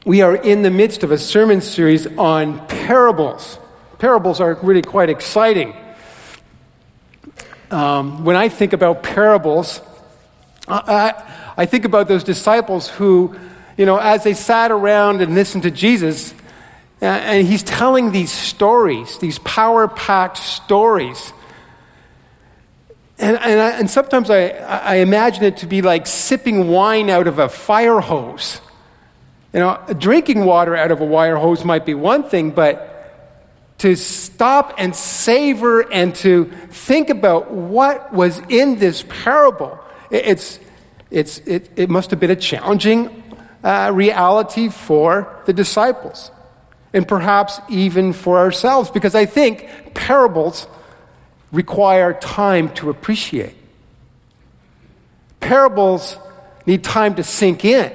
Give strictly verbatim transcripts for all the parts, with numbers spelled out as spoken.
we are in the midst of a sermon series on parables. Parables are really quite exciting. Um, when I think about parables, I, I think about those disciples who, you know, as they sat around and listened to Jesus, uh, and he's telling these stories, these power-packed stories. And, and, I, and sometimes I, I imagine it to be like sipping wine out of a fire hose. You know, drinking water out of a wire hose might be one thing, but to stop and savor and to think about what was in this parable, it, it's, it's, it, it must have been a challenging uh, reality for the disciples, and perhaps even for ourselves, because I think parables require time to appreciate. Parables need time to sink in.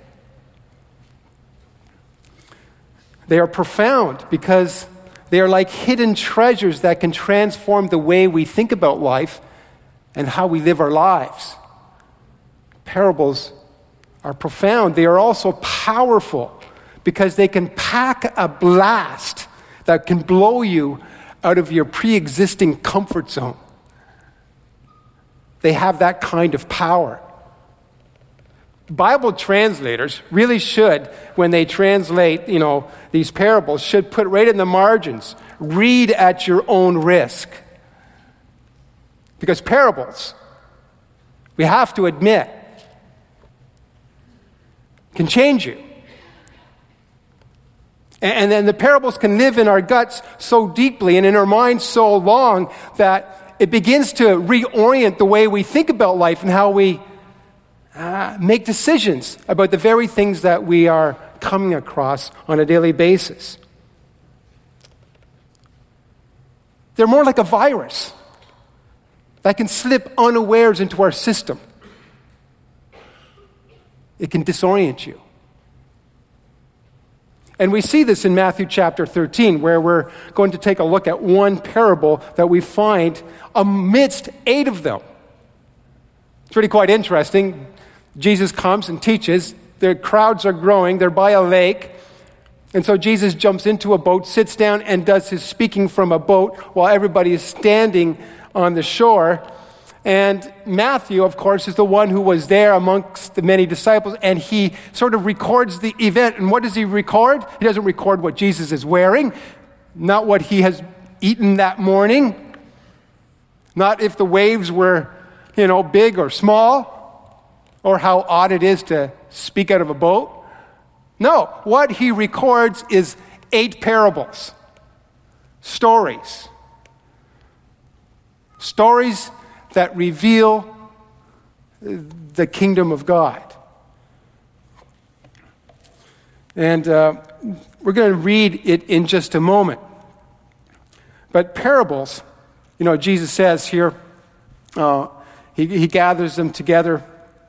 They are profound because they are like hidden treasures that can transform the way we think about life and how we live our lives. Parables are profound. They are also powerful because they can pack a blast that can blow you out of your pre-existing comfort zone. They have that kind of power. Bible translators really should, when they translate, you know, these parables, should put right in the margins, read at your own risk. Because parables, we have to admit, can change you. And then the parables can live in our guts so deeply and in our minds so long that it begins to reorient the way we think about life and how we uh, make decisions about the very things that we are coming across on a daily basis. They're more like a virus that can slip unawares into our system. It can disorient you. And we see this in Matthew chapter thirteen, where we're going to take a look at one parable that we find amidst eight of them. It's really quite interesting. Jesus comes and teaches. The crowds are growing. They're by a lake. And so Jesus jumps into a boat, sits down, and does his speaking from a boat while everybody is standing on the shore. And Matthew, of course, is the one who was there amongst the many disciples, and he sort of records the event. And what does he record? He doesn't record what Jesus is wearing, not what he has eaten that morning, not if the waves were, you know, big or small, or how odd it is to speak out of a boat. No, what he records is eight parables, stories. Stories that reveal the kingdom of God. And uh, we're going to read it in just a moment. But parables, you know, Jesus says here, uh, he, he gathers them together,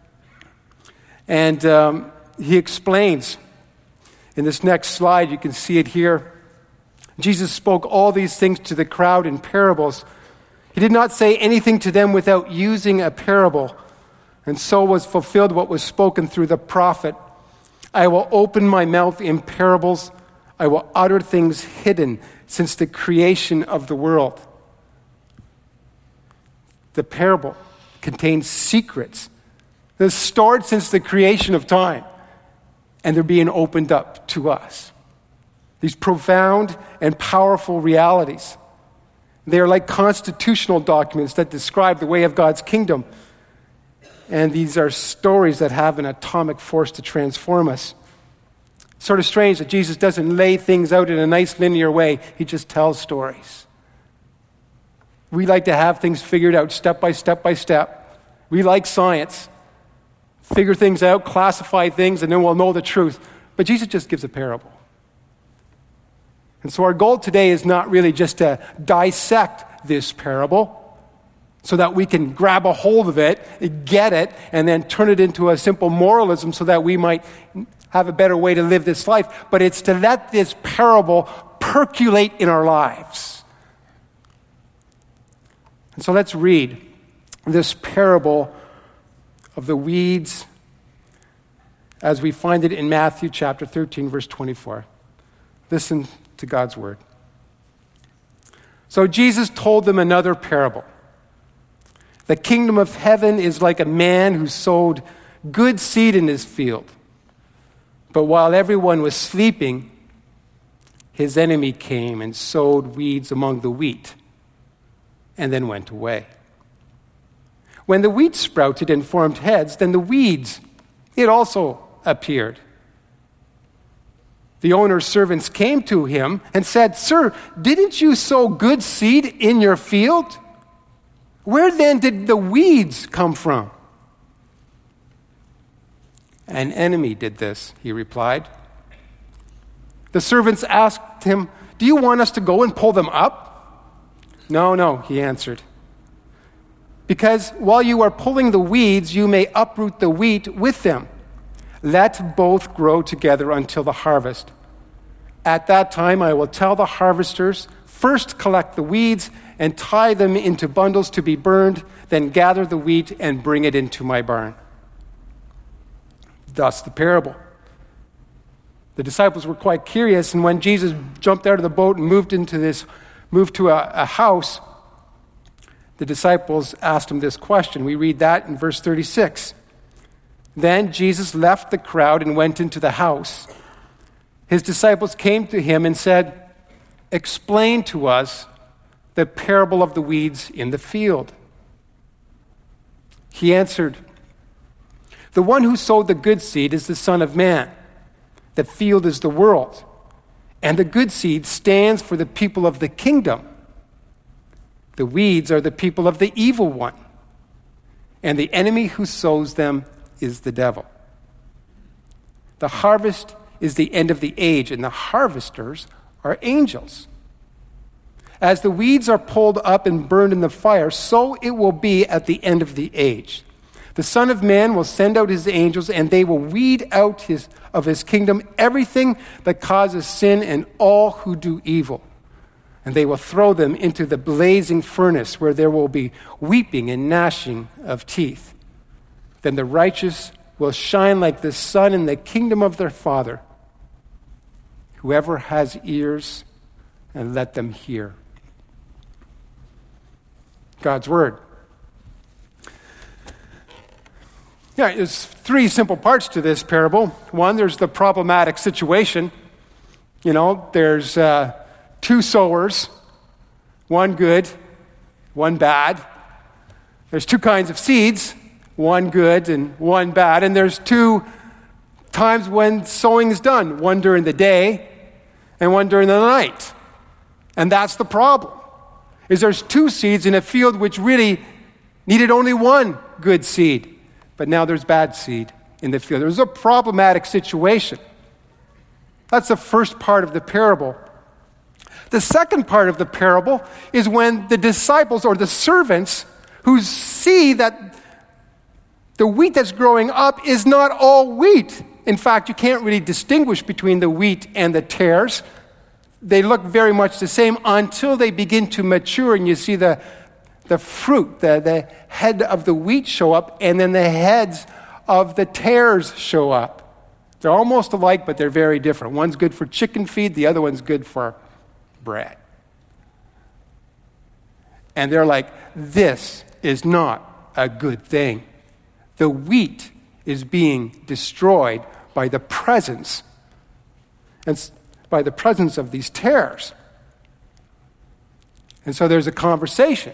and um, he explains. In this next slide, you can see it here. Jesus spoke all these things to the crowd in parables. He did not say anything to them without using a parable. And so was fulfilled what was spoken through the prophet. I will open my mouth in parables. I will utter things hidden since the creation of the world. The parable contains secrets that are stored since the creation of time. And they're being opened up to us. These profound and powerful realities. They are like constitutional documents that describe the way of God's kingdom. And these are stories that have an atomic force to transform us. Sort of strange that Jesus doesn't lay things out in a nice linear way. He just tells stories. We like to have things figured out step by step by step. We like science. Figure things out, classify things, and then we'll know the truth. But Jesus just gives a parable. And so our goal today is not really just to dissect this parable so that we can grab a hold of it, get it, and then turn it into a simple moralism so that we might have a better way to live this life. But it's to let this parable percolate in our lives. And so let's read this parable of the weeds as we find it in Matthew chapter thirteen, verse twenty-four. Listen to God's word. So Jesus told them another parable. The kingdom of heaven is like a man who sowed good seed in his field. But while everyone was sleeping, his enemy came and sowed weeds among the wheat and then went away. When the wheat sprouted and formed heads, then the weeds, it also appeared. The owner's servants came to him and said, "Sir, didn't you sow good seed in your field? Where then did the weeds come from?" "An enemy did this," he replied. The servants asked him, "Do you want us to go and pull them up?" "No, no," he answered. "Because while you are pulling the weeds, you may uproot the wheat with them. Let both grow together until the harvest. At that time, I will tell the harvesters, first collect the weeds and tie them into bundles to be burned, then gather the wheat and bring it into my barn." Thus the parable. The disciples were quite curious, and when Jesus jumped out of the boat and moved into this, moved to a, a house, the disciples asked him this question. We read that in verse thirty-six. Then Jesus left the crowd and went into the house. His disciples came to him and said, "Explain to us the parable of the weeds in the field." He answered, "The one who sowed the good seed is the Son of Man. The field is the world, and the good seed stands for the people of the kingdom. The weeds are the people of the evil one, and the enemy who sows them is the devil. The harvest is the end of the age, and the harvesters are angels. As the weeds are pulled up and burned in the fire, so it will be at the end of the age. The Son of Man will send out his angels, and they will weed out his, of his kingdom everything that causes sin and all who do evil. And they will throw them into the blazing furnace, where there will be weeping and gnashing of teeth. Then the righteous will shine like the sun in the kingdom of their Father. Whoever has ears, and let them hear." God's word. Yeah, there's three simple parts to this parable. One, there's the problematic situation. You know, there's uh, two sowers, one good, one bad. There's two kinds of seeds, one good and one bad. And there's two times when sowing is done, one during the day and one during the night. And that's the problem, is there's two seeds in a field which really needed only one good seed. But now there's bad seed in the field. There's a problematic situation. That's the first part of the parable. The second part of the parable is when the disciples or the servants who see that the wheat that's growing up is not all wheat. In fact, you can't really distinguish between the wheat and the tares. They look very much the same until they begin to mature, and you see the the fruit, the, the head of the wheat show up, and then the heads of the tares show up. They're almost alike, but they're very different. One's good for chicken feed, the other one's good for bread. And they're like, this is not a good thing. The wheat is being destroyed by the presence, and by the presence of these tares. And so there's a conversation.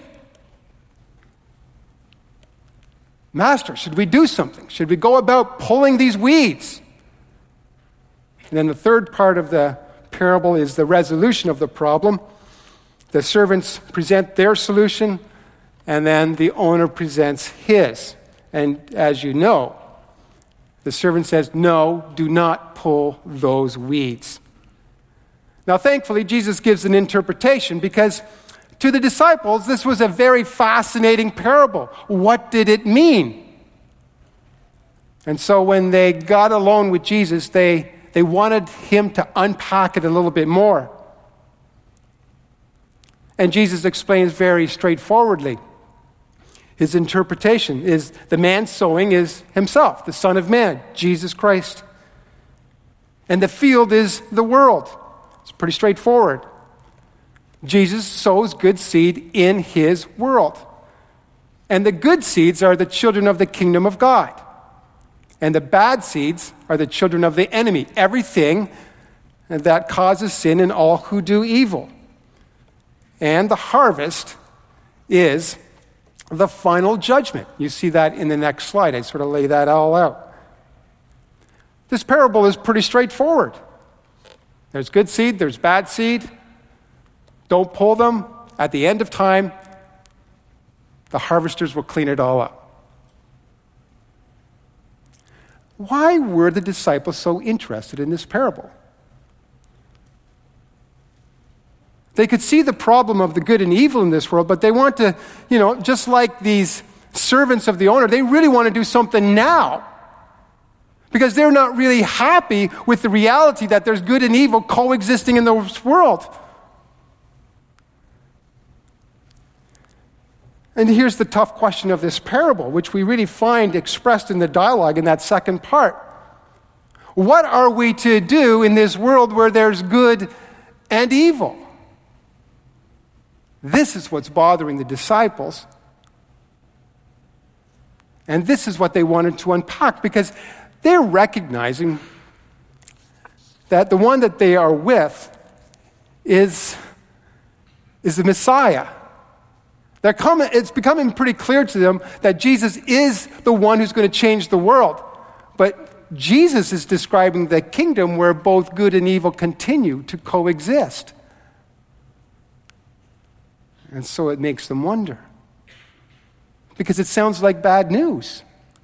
Master, should we do something? Should we go about pulling these weeds? And then the third part of the parable is the resolution of the problem. The servants present their solution, and then the owner presents his. And as you know, the servant says, "No, do not pull those weeds." Now, thankfully, Jesus gives an interpretation, because to the disciples, this was a very fascinating parable. What did it mean? And so when they got alone with Jesus, they, they wanted him to unpack it a little bit more. And Jesus explains very straightforwardly. His interpretation is the man sowing is himself, the Son of Man, Jesus Christ And the field is the world. It's pretty straightforward. Jesus sows good seed in his world. And the good seeds are the children of the kingdom of God. And the bad seeds are the children of the enemy. Everything that causes sin and all who do evil. And the harvest is the final judgment. You see that in the next slide. I sort of lay that all out. This parable is pretty straightforward. There's good seed, there's bad seed. Don't pull them. At the end of time, the harvesters will clean it all up. Why were the disciples so interested in this parable? They could see the problem of the good and evil in this world, but they want to, you know, just like these servants of the owner, they really want to do something now. Because they're not really happy with the reality that there's good and evil coexisting in this world. And here's the tough question of this parable, which we really find expressed in the dialogue in that second part. What are we to do in this world where there's good and evil? This is what's bothering the disciples. And this is what they wanted to unpack, because they're recognizing that the one that they are with is, is the Messiah. They're coming, it's becoming pretty clear to them that Jesus is the one who's going to change the world. But Jesus is describing the kingdom where both good and evil continue to coexist. And so it makes them wonder. Because it sounds like bad news.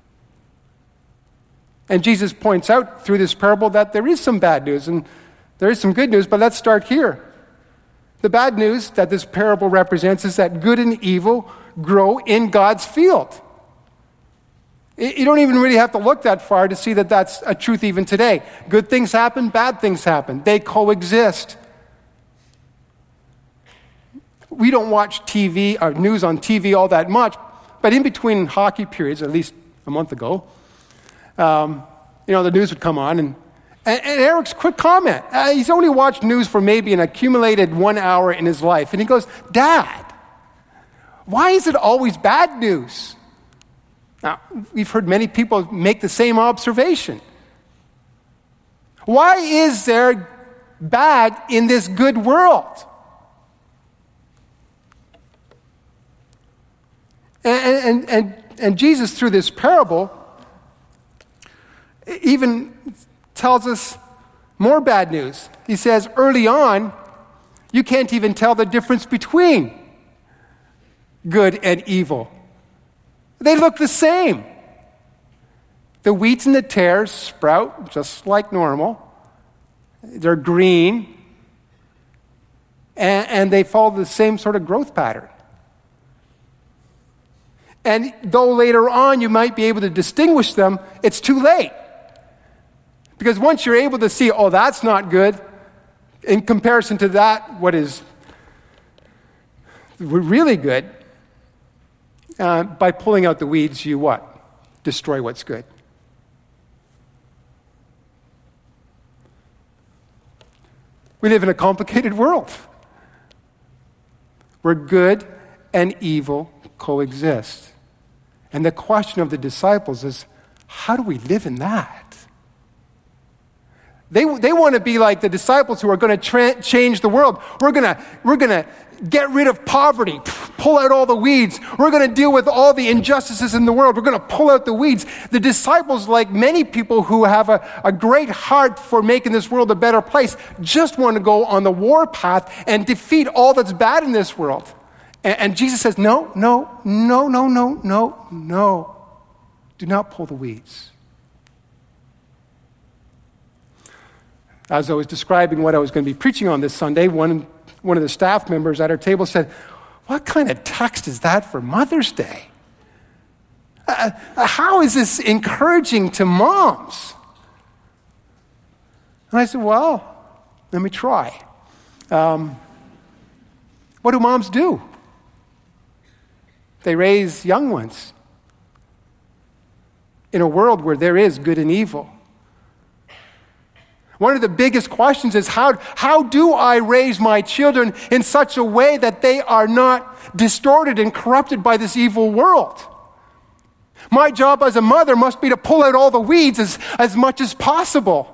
And Jesus points out through this parable that there is some bad news and there is some good news, but let's start here. The bad news that this parable represents is that good and evil grow in God's field. You don't even really have to look that far to see that that's a truth even today. Good things happen, bad things happen. They coexist. We don't watch T V or news on T V all that much, but in between hockey periods, at least a month ago, um, you know, the news would come on, and, and, and Eric's quick comment. Uh, he's only watched news for maybe an accumulated one hour in his life, and he goes, "Dad, why is it always bad news?" Now, we've heard many people make the same observation. Why is there bad in this good world? And, and, and, and Jesus, through this parable, even tells us more bad news. He says, early on, you can't even tell the difference between good and evil. They look the same. The wheat and the tares sprout just like normal. They're green. And, and they follow the same sort of growth pattern. And though later on you might be able to distinguish them, it's too late. Because once you're able to see, oh, that's not good, in comparison to that, what is really good, uh, by pulling out the weeds, you what? Destroy what's good. We live in a complicated world where good and evil coexist. And the question of the disciples is, how do we live in that? They, they want to be like the disciples who are going to tra- change the world. We're going to we're going to get rid of poverty, pull out all the weeds. We're going to deal with all the injustices in the world. We're going to pull out the weeds. The disciples, like many people who have a, a great heart for making this world a better place, just want to go on the war path and defeat all that's bad in this world. And, and Jesus says, no, no, no, no, no, no, no. Do not pull the weeds. As I was describing what I was going to be preaching on this Sunday, one, one of the staff members at our table said, what kind of text is that for Mother's Day? Uh, how is this encouraging to moms? And I said, well, let me try. Um, what do moms do? They raise young ones in a world where there is good and evil. One of the biggest questions is how, how do I raise my children in such a way that they are not distorted and corrupted by this evil world? My job as a mother must be to pull out all the weeds as, as much as possible.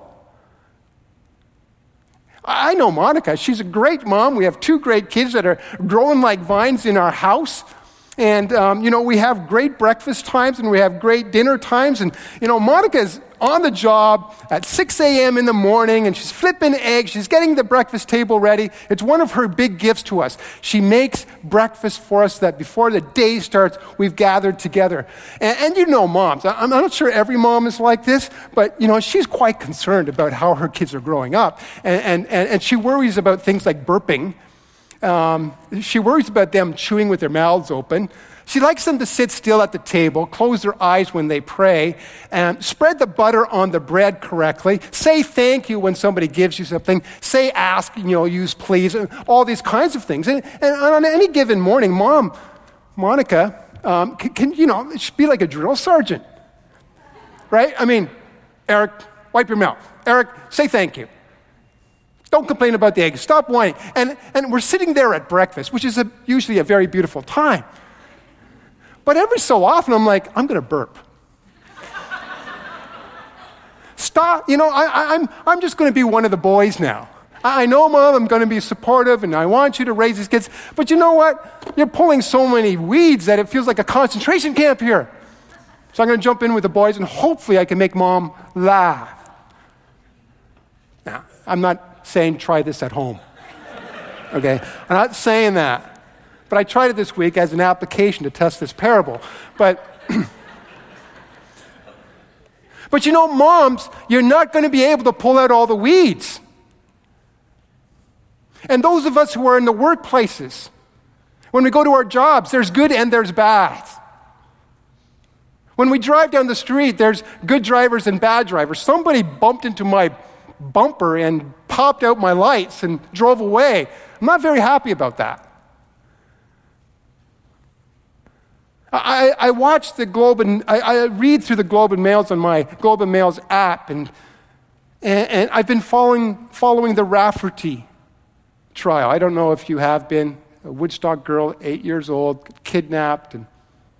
I know Monica. She's a great mom. We have two great kids that are growing like vines in our house. And, um, you know, we have great breakfast times and we have great dinner times. And, you know, Monica's on the job at six a.m. in the morning and she's flipping eggs. She's getting the breakfast table ready. It's one of her big gifts to us. She makes breakfast for us that before the day starts, we've gathered together. And, and you know moms. I'm not sure every mom is like this, but, you know, she's quite concerned about how her kids are growing up. And, and, and, and she worries about things like burping. Um, she worries about them chewing with their mouths open. She likes them to sit still at the table, close their eyes when they pray, and spread the butter on the bread correctly. Say thank you when somebody gives you something. Say ask, you know, use please, and all these kinds of things. And, and on any given morning, Mom, Monica, um, can, can, you know, it should be like a drill sergeant, right? I mean, Eric, wipe your mouth. Eric, say thank you. Don't complain about the eggs. Stop whining. And, and we're sitting there at breakfast, which is a, usually a very beautiful time. But every so often, I'm like, I'm going to burp. Stop. You know, I, I, I'm, I'm just going to be one of the boys now. I, I know, Mom, I'm going to be supportive, and I want you to raise these kids. But you know what? You're pulling so many weeds that it feels like a concentration camp here. So I'm going to jump in with the boys, and hopefully I can make Mom laugh. Now, I'm not saying try this at home. Okay? I'm not saying that. But I tried it this week as an application to test this parable. But, but you know, moms, you're not going to be able to pull out all the weeds. And those of us who are in the workplaces, when we go to our jobs, there's good and there's bad. When we drive down the street, there's good drivers and bad drivers. Somebody bumped into my bumper and popped out my lights and drove away. I'm not very happy about that. I, I watch the Globe and I, I read through the Globe and Mails on my Globe and Mails app, and, and, and I've been following following the Rafferty trial. I don't know if you have been. A Woodstock girl, eight years old, kidnapped and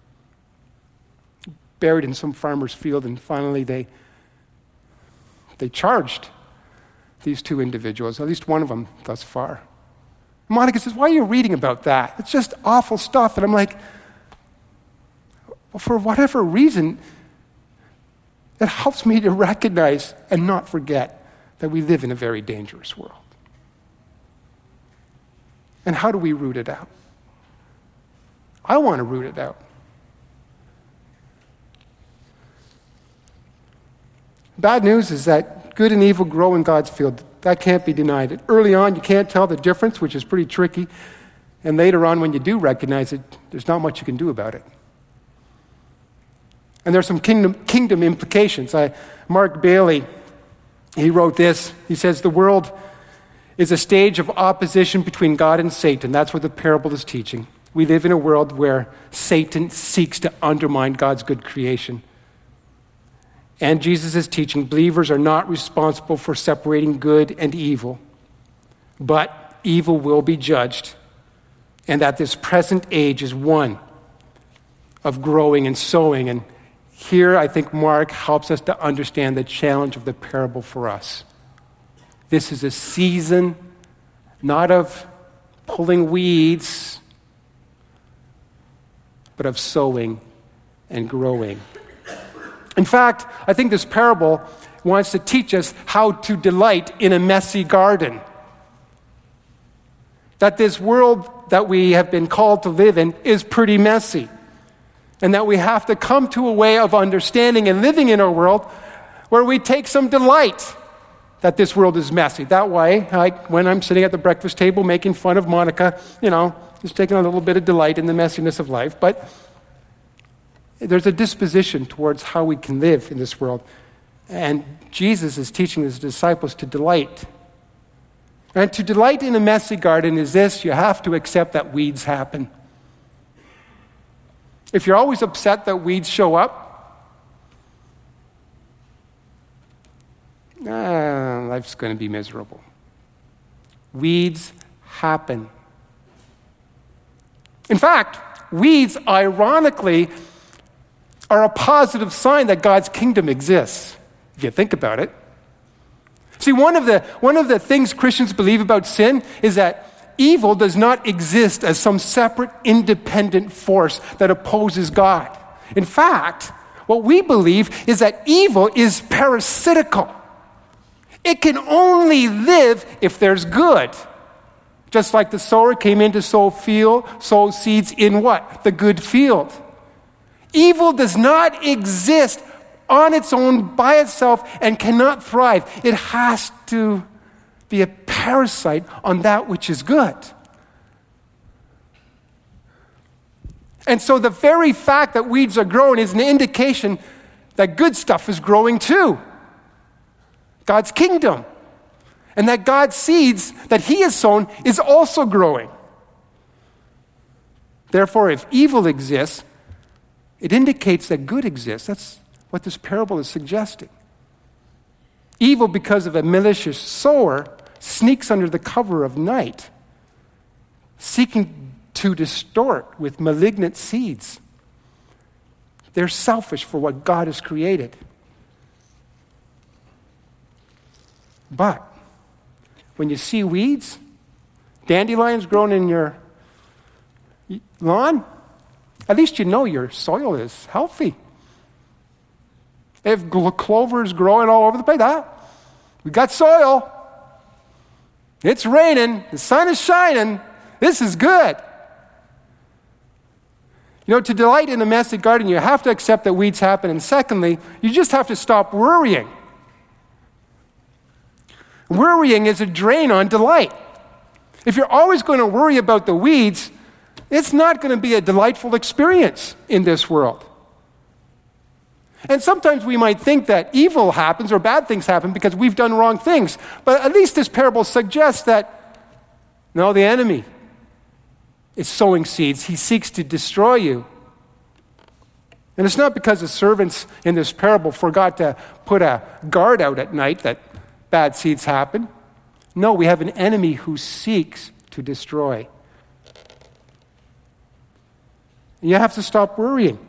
buried in some farmer's field, and finally they they charged these two individuals, at least one of them thus far. Monica says, "Why are you reading about that? It's just awful stuff." And I'm like, well, for whatever reason, it helps me to recognize and not forget that we live in a very dangerous world. And how do we root it out? I want to root it out. Bad news is that good and evil grow in God's field. That can't be denied. Early on, you can't tell the difference, which is pretty tricky. And later on, when you do recognize it, there's not much you can do about it. And there's some kingdom, kingdom implications. I, Mark Bailey, he wrote this. He says, the world is a stage of opposition between God and Satan. That's what the parable is teaching. We live in a world where Satan seeks to undermine God's good creation. And Jesus is teaching believers are not responsible for separating good and evil, but evil will be judged, and that this present age is one of growing and sowing. And here, I think Mark helps us to understand the challenge of the parable for us. This is a season not of pulling weeds, but of sowing and growing. In fact, I think this parable wants to teach us how to delight in a messy garden. That this world that we have been called to live in is pretty messy. And that we have to come to a way of understanding and living in our world where we take some delight that this world is messy. That way, like when I'm sitting at the breakfast table making fun of Monica, you know, just taking a little bit of delight in the messiness of life. But there's a disposition towards how we can live in this world. And Jesus is teaching his disciples to delight. And to delight in a messy garden is this: you have to accept that weeds happen. If you're always upset that weeds show up, ah, life's going to be miserable. Weeds happen. In fact, weeds, ironically, are a positive sign that God's kingdom exists, if you think about it. See, one of the, one of the things Christians believe about sin is that evil does not exist as some separate, independent force that opposes God. In fact, what we believe is that evil is parasitical. It can only live if there's good. Just like the sower came in to sow field, sow seeds in what? The good field. Evil does not exist on its own by itself and cannot thrive. It has to be a parasite on that which is good. And so the very fact that weeds are growing is an indication that good stuff is growing too. God's kingdom. And that God's seeds that he has sown is also growing. Therefore, if evil exists, it indicates that good exists. That's what this parable is suggesting. Evil, because of a malicious sower, sneaks under the cover of night, seeking to distort with malignant seeds. They're selfish for what God has created. But when you see weeds, dandelions growing in your lawn, at least you know your soil is healthy. If clover is growing all over the place, ah, we got soil. It's raining. The sun is shining. This is good. You know, to delight in a messy garden, you have to accept that weeds happen. And secondly, you just have to stop worrying. Worrying is a drain on delight. If you're always going to worry about the weeds, it's not going to be a delightful experience in this world. And sometimes we might think that evil happens or bad things happen because we've done wrong things. But at least this parable suggests that, no, the enemy is sowing seeds. He seeks to destroy you. And it's not because the servants in this parable forgot to put a guard out at night that bad seeds happen. No, we have an enemy who seeks to destroy. You have to stop worrying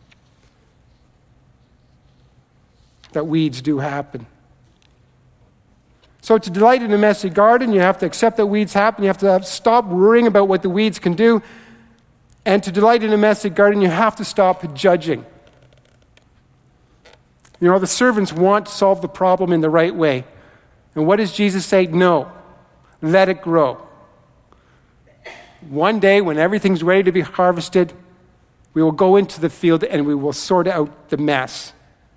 that weeds do happen. So to delight in a messy garden, you have to accept that weeds happen. You have to have, stop worrying about what the weeds can do. And to delight in a messy garden, you have to stop judging. You know, the servants want to solve the problem in the right way. And what does Jesus say? No. Let it grow. One day, when everything's ready to be harvested, we will go into the field and we will sort out the mess.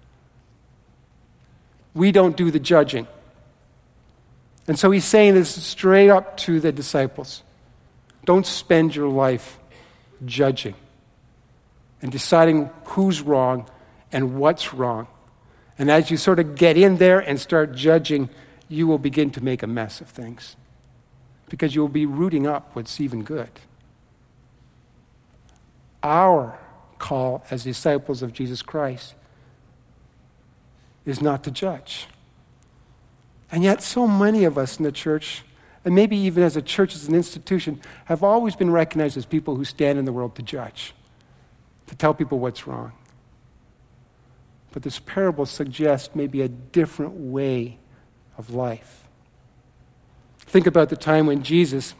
We don't do the judging. And so he's saying this straight up to the disciples. Don't spend your life judging and deciding who's wrong and what's wrong. And as you sort of get in there and start judging, you will begin to make a mess of things because you'll be rooting up what's even good. Our call as disciples of Jesus Christ is not to judge. And yet so many of us in the church, and maybe even as a church as an institution, have always been recognized as people who stand in the world to judge, to tell people what's wrong. But this parable suggests maybe a different way of life. Think about the time when Jesus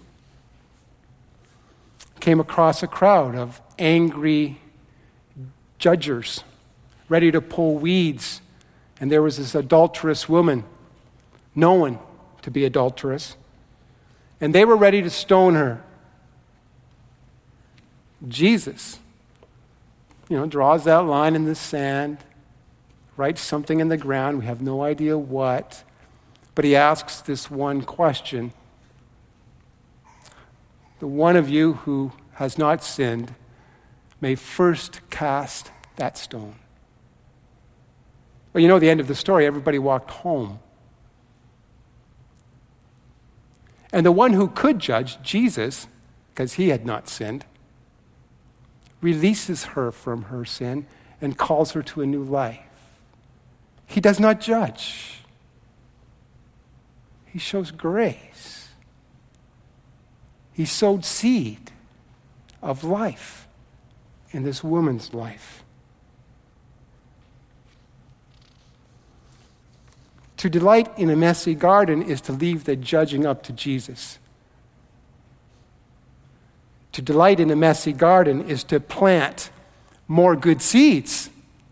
came across a crowd of angry judgers ready to pull weeds. And there was this adulterous woman, known to be adulterous. And they were ready to stone her. Jesus, you know, draws that line in the sand, writes something in the ground. We have no idea what. But he asks this one question. The one of you who has not sinned may first cast that stone. Well, you know the end of the story. Everybody walked home. And the one who could judge, Jesus, because he had not sinned, releases her from her sin and calls her to a new life. He does not judge. He shows grace. He sowed seed of life in this woman's life. To delight in a messy garden is to leave the judging up to Jesus. To delight in a messy garden is to plant more good seeds.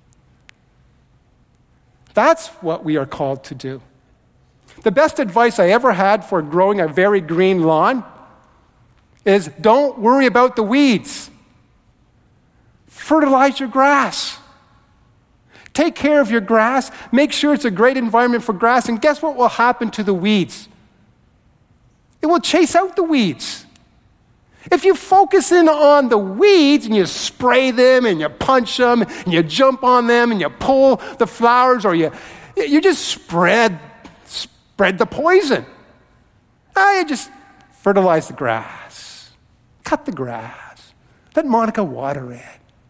That's what we are called to do. The best advice I ever had for growing a very green lawn is don't worry about the weeds. Fertilize your grass. Take care of your grass. Make sure it's a great environment for grass. And guess what will happen to the weeds? It will chase out the weeds. If you focus in on the weeds and you spray them and you punch them and you jump on them and you pull the flowers or you you just spread spread the poison. Ah, you just fertilize the grass. Cut the grass. Let Monica water it.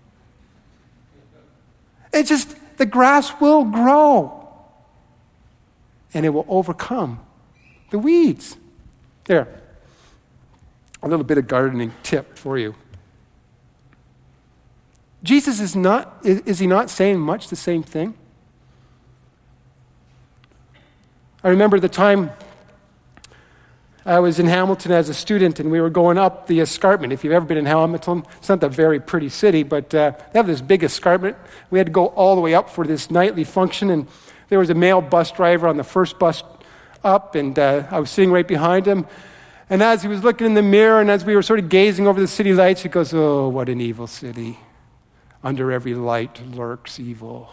It just, the grass will grow and it will overcome the weeds. There. A little bit of gardening tip for you. Jesus is not, is, is he not saying much the same thing? I remember the time I was in Hamilton as a student and we were going up the escarpment. If you've ever been in Hamilton, it's not a very pretty city, but uh, they have this big escarpment. We had to go all the way up for this nightly function, and there was a male bus driver on the first bus up, and uh, I was sitting right behind him. And as he was looking in the mirror and as we were sort of gazing over the city lights, he goes, "Oh, what an evil city. Under every light lurks evil."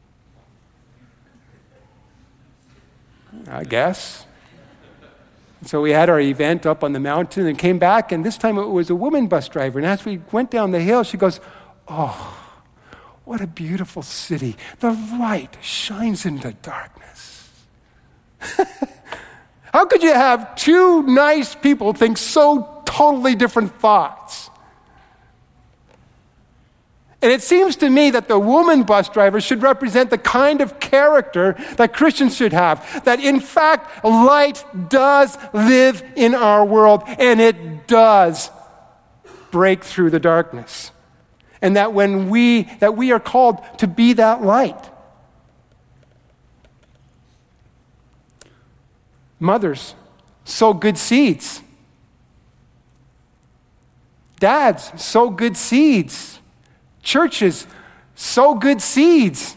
I guess. So we had our event up on the mountain and came back, and this time it was a woman bus driver. And as we went down the hill, she goes, "Oh, what a beautiful city. The light shines in the darkness." How could you have two nice people think so totally different thoughts? And it seems to me that the woman bus driver should represent the kind of character that Christians should have. That in fact, light does live in our world, and it does break through the darkness. And that when we, that we are called to be that light. Mothers, sow good seeds. Dads, sow good seeds. Churches, sow good seeds.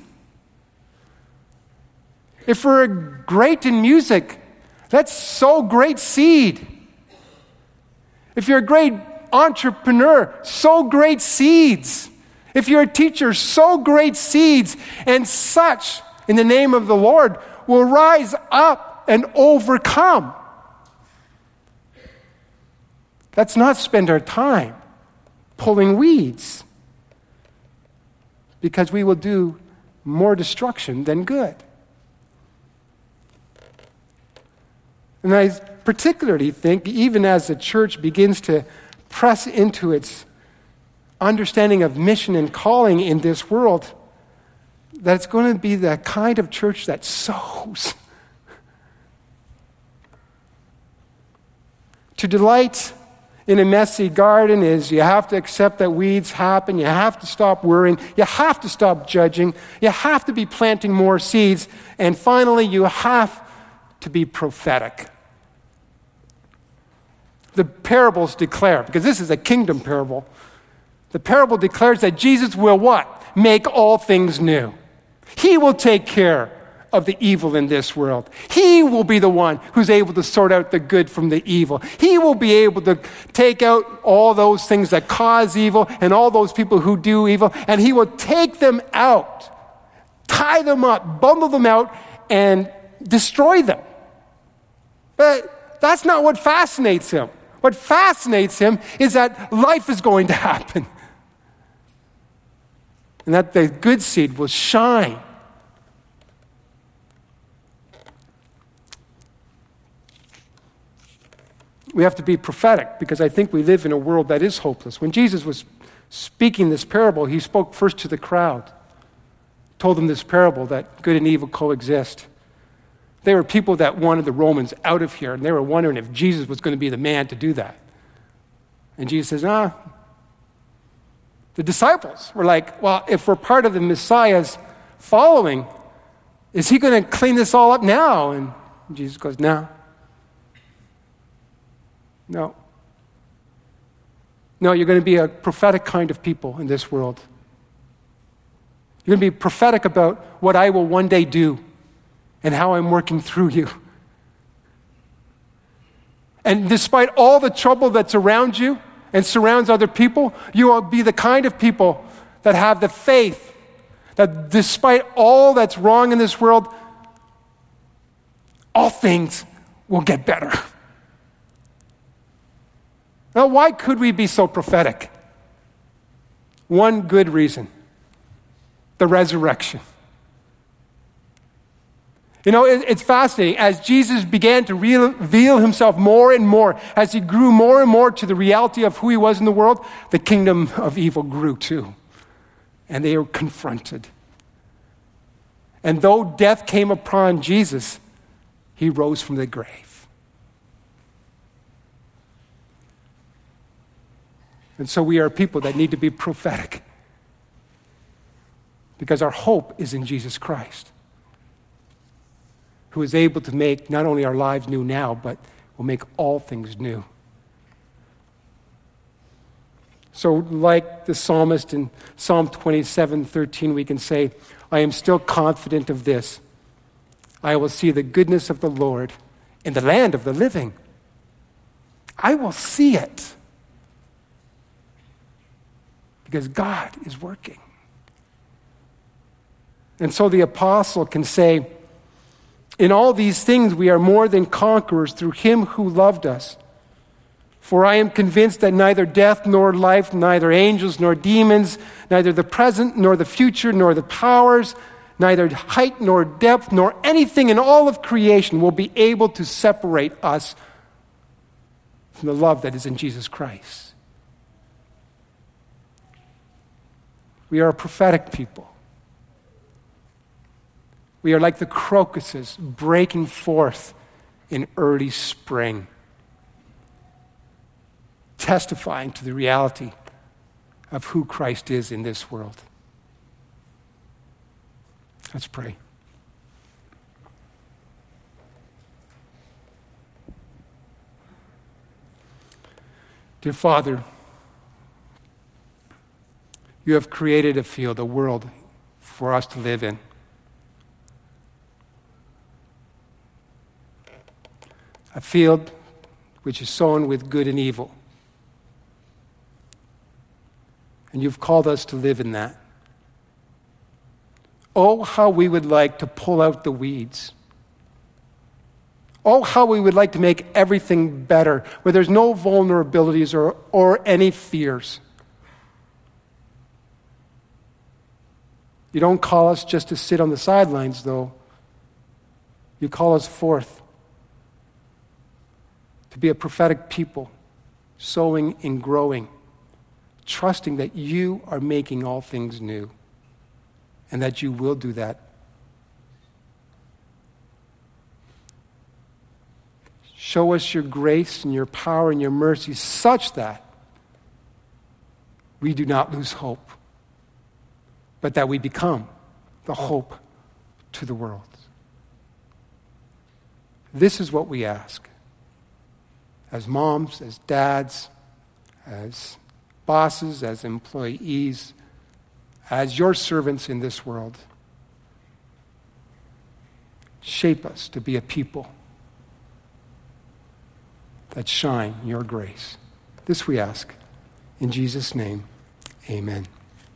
If we're great in music, let's sow great seed. If you're a great entrepreneur, sow great seeds. If you're a teacher, sow great seeds. And such, in the name of the Lord, will rise up and overcome. Let's not spend our time pulling weeds, because we will do more destruction than good. And I particularly think, even as the church begins to press into its understanding of mission and calling in this world, that it's going to be the kind of church that sows. To delight in a messy garden is you have to accept that weeds happen. You have to stop worrying. You have to stop judging. You have to be planting more seeds. And finally, you have to be prophetic. The parables declare, because this is a kingdom parable, the parable declares that Jesus will what? Make all things new. He will take care of the evil in this world. He will be the one who's able to sort out the good from the evil. He will be able to take out all those things that cause evil and all those people who do evil, and he will take them out, tie them up, bundle them out, and destroy them. But that's not what fascinates him. What fascinates him is that life is going to happen, and that the good seed will shine. We have to be prophetic, because I think we live in a world that is hopeless. When Jesus was speaking this parable, he spoke first to the crowd, told them this parable that good and evil coexist. They were people that wanted the Romans out of here, and they were wondering if Jesus was going to be the man to do that. And Jesus says, nah. The disciples were like, well, if we're part of the Messiah's following, is he going to clean this all up now? And Jesus goes, no. No. No, you're going to be a prophetic kind of people in this world. You're going to be prophetic about what I will one day do and how I'm working through you. And despite all the trouble that's around you and surrounds other people, you will be the kind of people that have the faith that despite all that's wrong in this world, all things will get better. Now, why could we be so prophetic? One good reason: the resurrection. You know, it, it's fascinating. As Jesus began to reveal himself more and more, as he grew more and more to the reality of who he was in the world, the kingdom of evil grew too. And they were confronted. And though death came upon Jesus, he rose from the grave. And so we are people that need to be prophetic, because our hope is in Jesus Christ, who is able to make not only our lives new now, but will make all things new. So like the psalmist in Psalm twenty-seven thirteen, we can say, I am still confident of this: I will see the goodness of the Lord in the land of the living. I will see it, because God is working. And so the apostle can say, in all these things we are more than conquerors through him who loved us. For I am convinced that neither death nor life, neither angels nor demons, neither the present nor the future, nor the powers, neither height nor depth, nor anything in all of creation will be able to separate us from the love that is in Jesus Christ. We are a prophetic people. We are like the crocuses breaking forth in early spring, testifying to the reality of who Christ is in this world. Let's pray. Dear Father, you have created a field, a world for us to live in. A field which is sown with good and evil. And you've called us to live in that. Oh, how we would like to pull out the weeds. Oh, how we would like to make everything better, where there's no vulnerabilities or, or any fears. You don't call us just to sit on the sidelines, though. You call us forth to be a prophetic people, sowing and growing, trusting that you are making all things new, and that you will do that. Show us your grace and your power and your mercy such that we do not lose hope, but that we become the hope to the world. This is what we ask. As moms, as dads, as bosses, as employees, as your servants in this world. Shape us to be a people that shine your grace. This we ask in Jesus' name. Amen.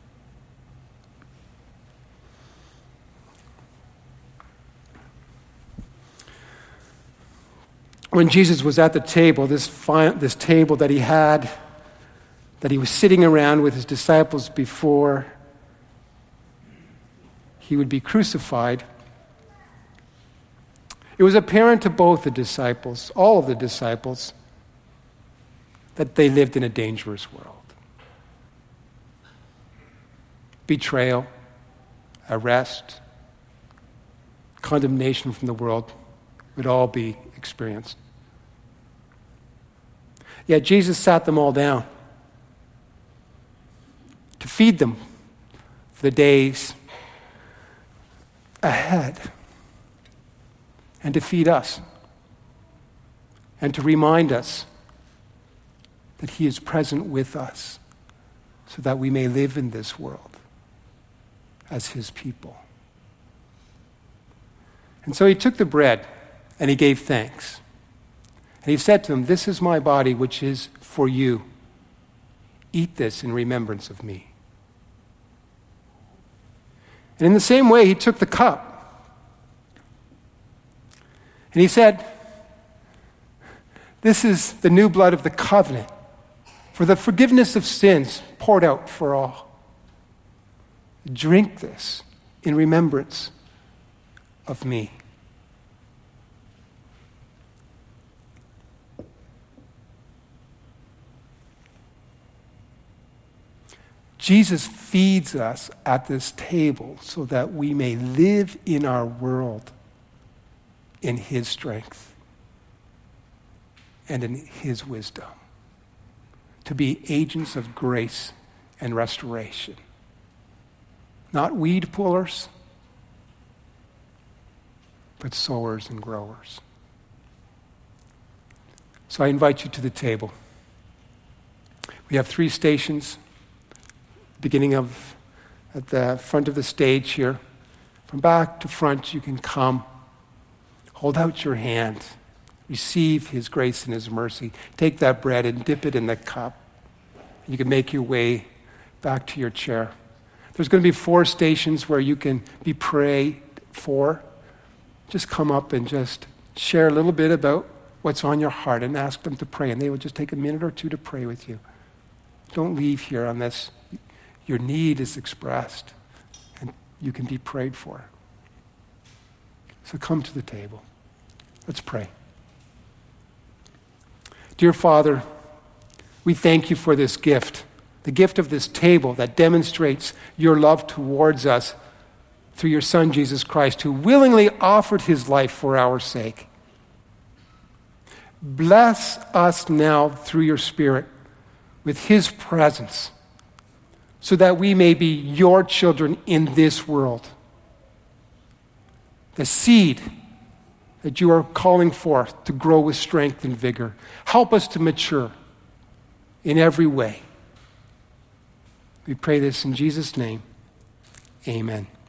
When Jesus was at the table, this, fi- this table that he had, that he was sitting around with his disciples before he would be crucified, it was apparent to both the disciples, all of the disciples, that they lived in a dangerous world. Betrayal, arrest, condemnation from the world, would all be experienced. Yet Jesus sat them all down to feed them for the days ahead, and to feed us, and to remind us that he is present with us so that we may live in this world as his people. And so he took the bread and he gave thanks. And he said to them, "This is my body, which is for you. Eat this in remembrance of me." And in the same way, he took the cup. And he said, "This is the new blood of the covenant, for the forgiveness of sins poured out for all. Drink this in remembrance of me." Jesus feeds us at this table so that we may live in our world in his strength and in his wisdom, to be agents of grace and restoration. Not weed pullers, but sowers and growers. So I invite you to the table. We have three stations, beginning of at the front of the stage here. From back to front, you can come. Hold out your hand. Receive his grace and his mercy. Take that bread and dip it in the cup. You can make your way back to your chair. There's going to be four stations where you can be prayed for. Just come up and just share a little bit about what's on your heart and ask them to pray. And they will just take a minute or two to pray with you. Don't leave here unless your need is expressed and you can be prayed for. So come to the table. Let's pray. Dear Father, we thank you for this gift, the gift of this table that demonstrates your love towards us through your Son, Jesus Christ, who willingly offered his life for our sake. Bless us now through your Spirit with his presence, so that we may be your children in this world. The seed that you are calling forth to grow with strength and vigor. Help us to mature in every way. We pray this in Jesus' name. Amen.